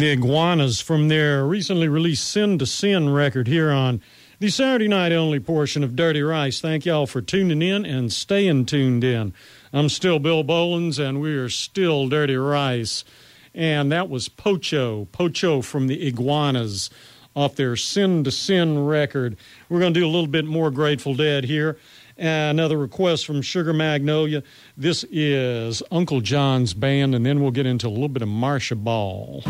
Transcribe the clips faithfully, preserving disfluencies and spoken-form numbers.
The Iguanas from their recently released Sin to Sin record here on the Saturday night only portion of Dirty Rice. Thank y'all for tuning in and staying tuned in. I'm still Bill Bolins, and we are still Dirty Rice. And that was Pocho, Pocho from the Iguanas off their Sin to Sin record. We're going to do a little bit more Grateful Dead here. Another request from Sugar Magnolia. This is Uncle John's Band, and then we'll get into a little bit of Marcia Ball.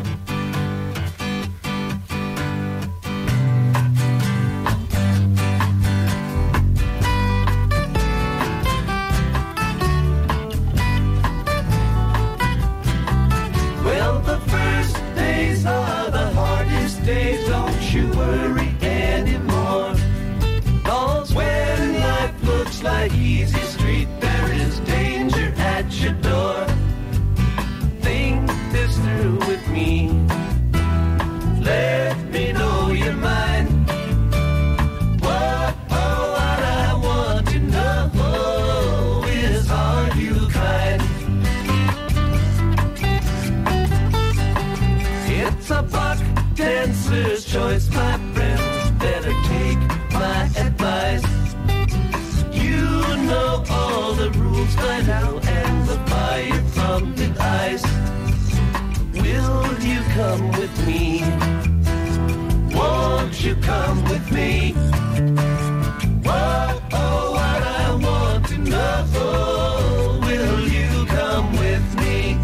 Well, the first days are the hardest days, don't you worry anymore. 'Cause when life looks like easy street, there is danger at your door. Think this through with me. Let me know your mind. Whoa, oh, what I want to know is, are you kind? It's a buck dancer's choice, my friends. Better take my advice. You know all the rules by now, and the fire from the ice. Will you come with me? Won't you come with me? Whoa, oh, what I want to know. Will you come with me?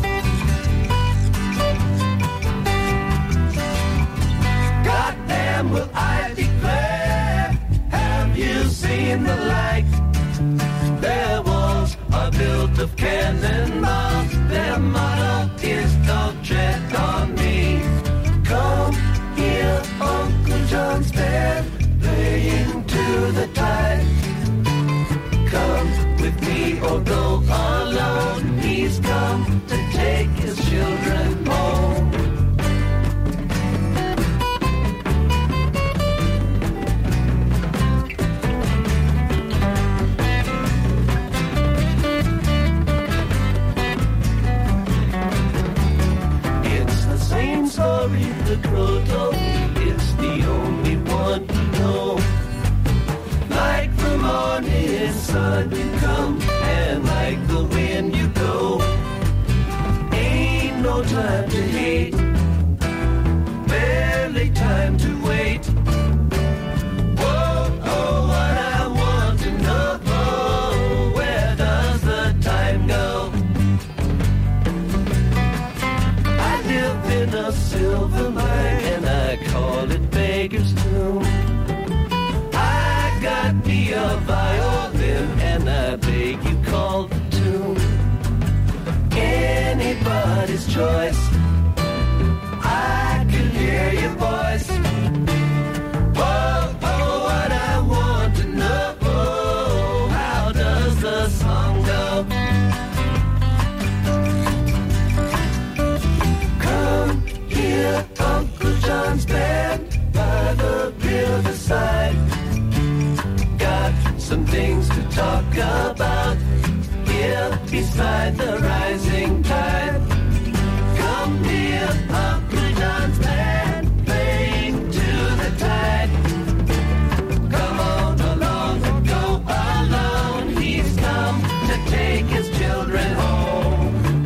Goddamn, will I declare, have you seen the light? Their walls are built of cannonballs. Their motto is don't tread on me. Come here, Uncle John's band, playing to the tide. Come with me or go alone. He's come to take his children home. Story the crow told me, it's the only one you know. Like the morning sun you come, and like the wind you go. Ain't no time to hate, barely time to wait. Whoa, oh, what I want to know, where does the time go? I live in a silver mine, and I call it Beggar's Tomb. I got me a violin, and I beg you call the tune. Anybody's choice, I can hear your voice. Whoa, oh, what I want to know, how does the song go? Come here, Uncle John's band, by the riverside. Got some things to talk about here beside the rising tide. Come here, Uncle John's band, playing to the tide. Come on along and go alone. He's come to take his children home.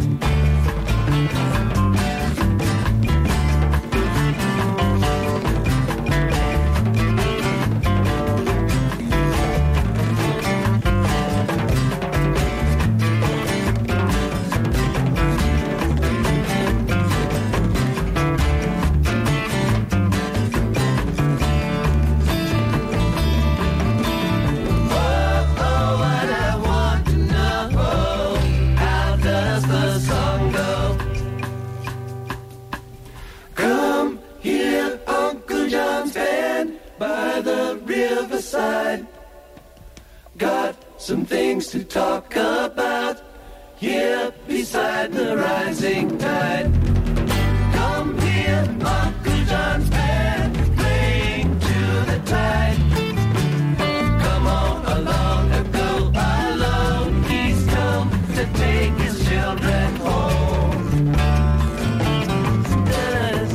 Got some things to talk about here beside the rising tide. Come here, Uncle John's band, playing to the tide. Come on along and go alone. He's come to take his children home. Da,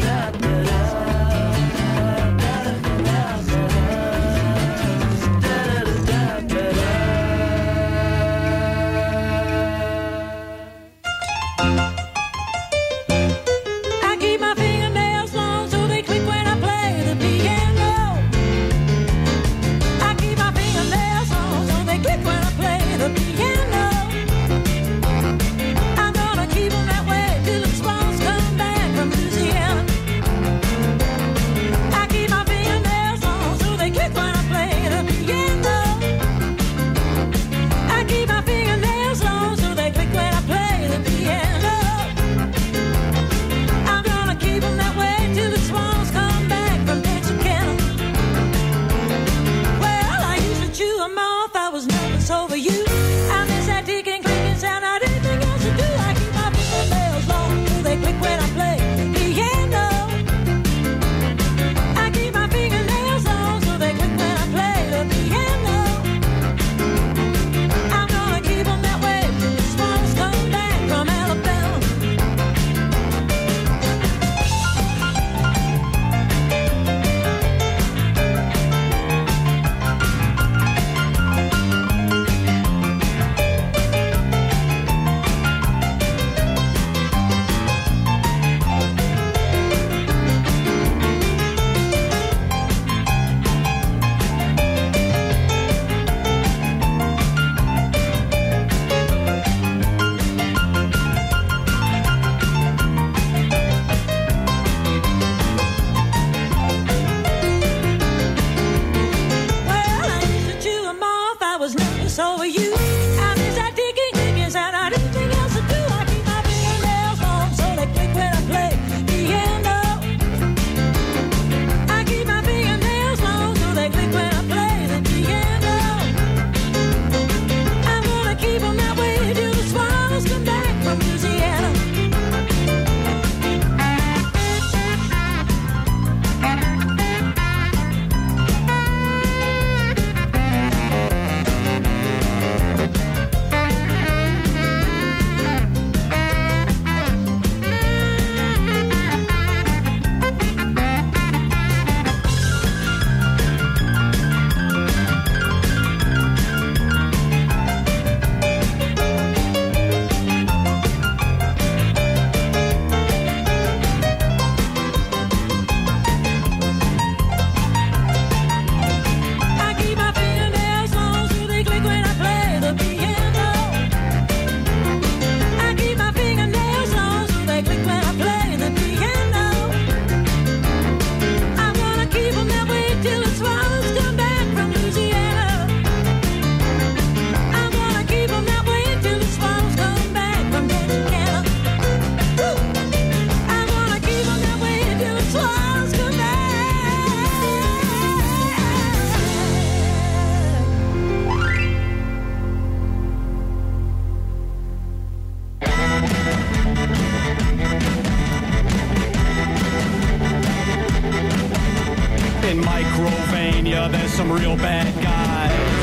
some real bad guys.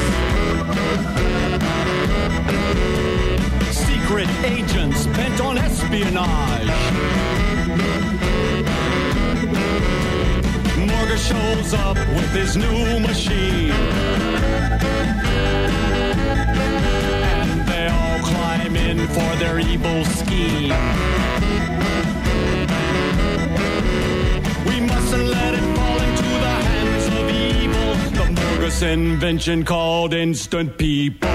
Secret agents bent on espionage. Morgan shows up with his new machine. And they all climb in for their evil scheme. We mustn't let it fall into the hands of evil. The Morgus invention called Instant People.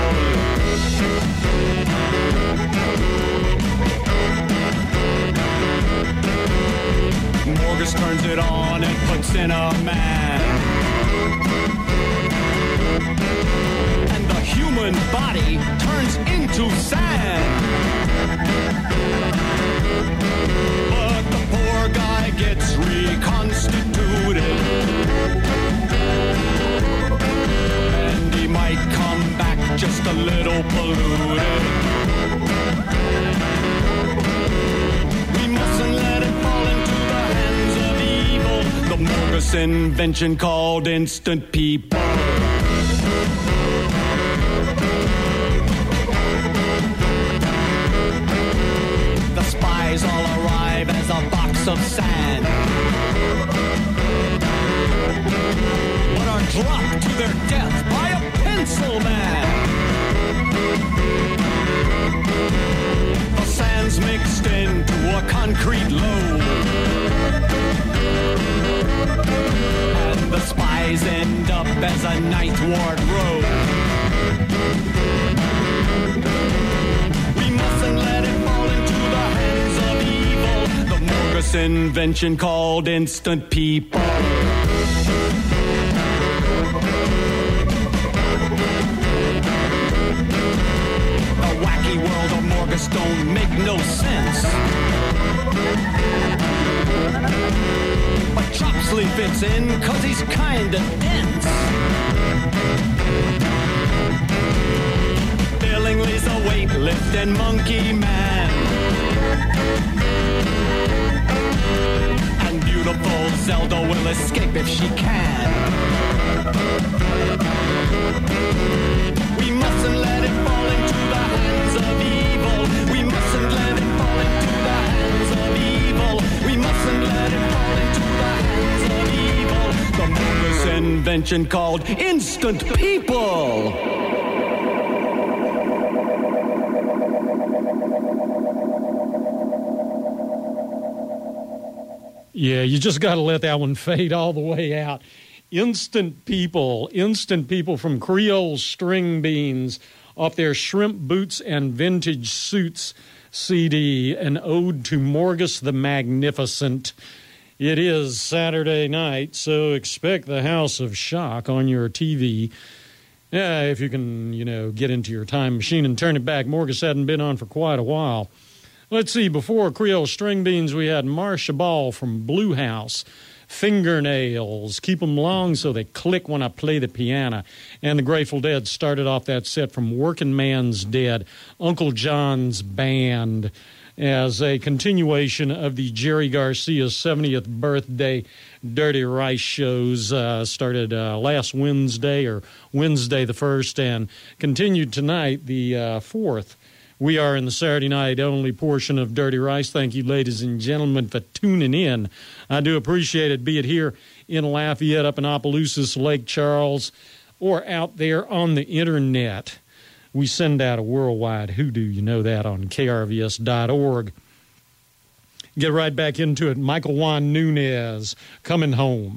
Morgus turns it on and puts in a man. And the human body turns into sand. But the poor guy gets reconstituted. And he might come back just a little polluted. We mustn't let it fall into the hands of evil. The Morgus invention called Instant People. The spies all arrive as a box of sand, but are dropped to their death by a pencil man. The sand's mixed into a concrete load, and the spies end up as a ninth ward road. We mustn't let it fall into the hands of evil. The Morgus invention called Instant People. The wacky world of Morgus don't make no sense. But Chopsley fits in cause he's kinda dense. Billingsley's a weightlifting monkey man. And beautiful Zelda will escape if she can. We mustn't let it fall into the hands of evil. We mustn't let it fall into the hands of evil. We mustn't let it fall into the hands of evil. The Morgus invention called Instant People. Yeah, you just got to let that one fade all the way out. Instant People, Instant People from Creole String Beans off their Shrimp Boots and Vintage Suits C D, an ode to Morgus the Magnificent. It is Saturday night, so expect the House of Shock on your T V. Yeah, if you can, you know, get into your time machine and turn it back. Morgus hadn't been on for quite a while. Let's see, before Creole String Beans, we had Marcia Ball from Blue House. Fingernails, keep them long so they click when I play the piano. And the Grateful Dead started off that set from Working Man's Dead, Uncle John's Band, as a continuation of the Jerry Garcia's seventieth birthday Dirty Rice shows. Uh, started uh, last Wednesday, or Wednesday the first, and continued tonight, the uh, fourth. We are in the Saturday night only portion of Dirty Rice. Thank you, ladies and gentlemen, for tuning in. I do appreciate it, be it here in Lafayette, up in Opelousas, Lake Charles, or out there on the internet. We send out a worldwide hoodoo, you know that, on K R V S dot org. Get right back into it. Michael Juan Nunez, Coming Home.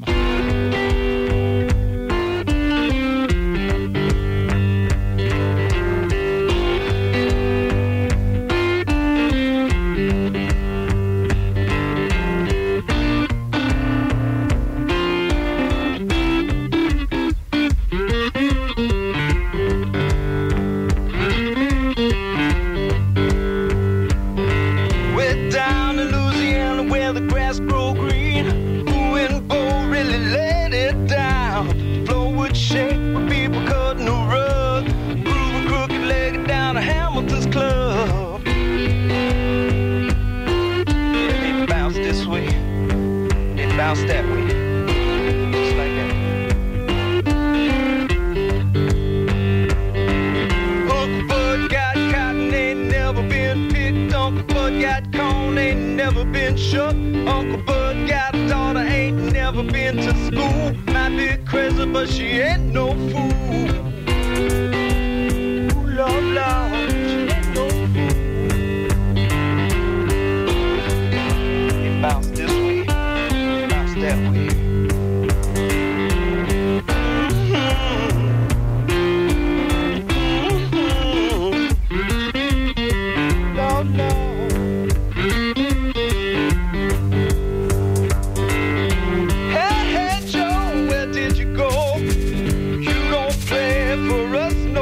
That way, just like that. Bud got corn, ain't never been shook. Uncle Bud got a daughter, ain't never been to school. Might be crazy, but she ain't no fool. Ooh, Lord, Lord, she ain't no fool. It bounce this way, bounce that way. Hey, hey, Joe, where did you go? You don't play for us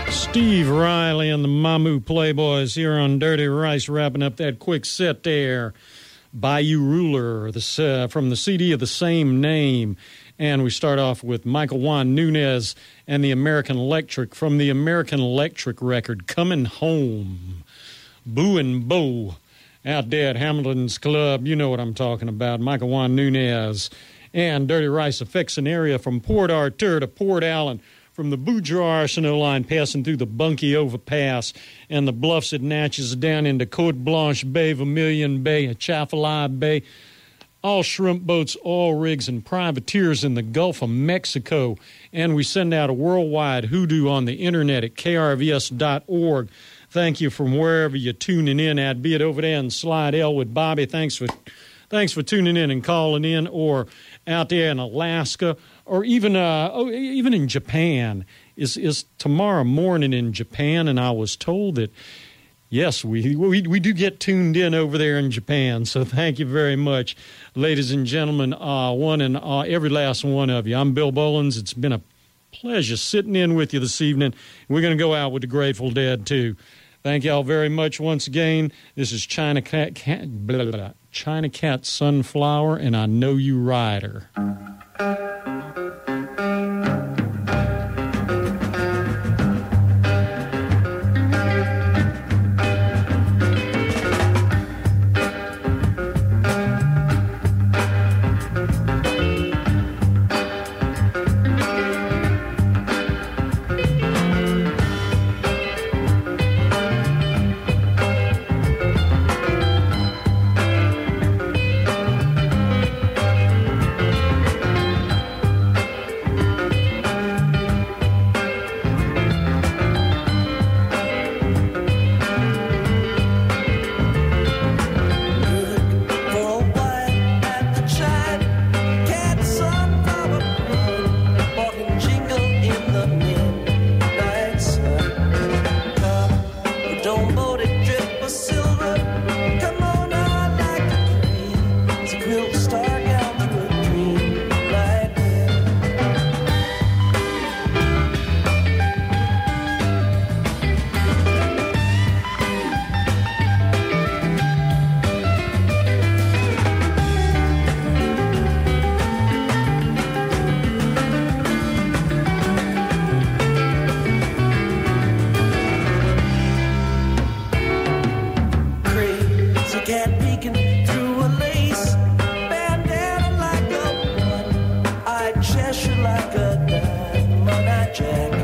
Steve Riley and the Mamu Playboys here on Dirty Rice, wrapping up that quick set there. Bayou Ruler, the, uh, from the C D of the same name. And we start off with Michael Juan Nunez and the American Electric from the American Electric record, Coming Home. Boo and Bo out there at Hamilton's Club. You know what I'm talking about. Michael Juan Nunez and Dirty Rice affects an area from Port Arthur to Port Allen, from the Boudreaux Arsenault line passing through the Bunkie Overpass and the bluffs at Natchez down into Cote Blanche Bay, Vermilion Bay, Atchafalaya Bay, all shrimp boats, oil rigs, and privateers in the Gulf of Mexico. And we send out a worldwide hoodoo on the internet at K R V S dot org. Thank you from wherever you're tuning in at, be it over there in Slide Elwood. Bobby, thanks for, thanks for tuning in and calling in, or out there in Alaska, or even uh, oh, even in Japan. Is is tomorrow morning in Japan, and I was told that, yes, we, we we do get tuned in over there in Japan. So thank you very much, ladies and gentlemen, uh, one and uh, every last one of you. I'm Bill Bolins. It's been a pleasure sitting in with you this evening. We're going to go out with the Grateful Dead, too. Thank y'all very much once again. This is China Cat, Cat blah, blah, blah, China Cat Sunflower, and I Know You Rider. Cheshire like a diamond, I jack.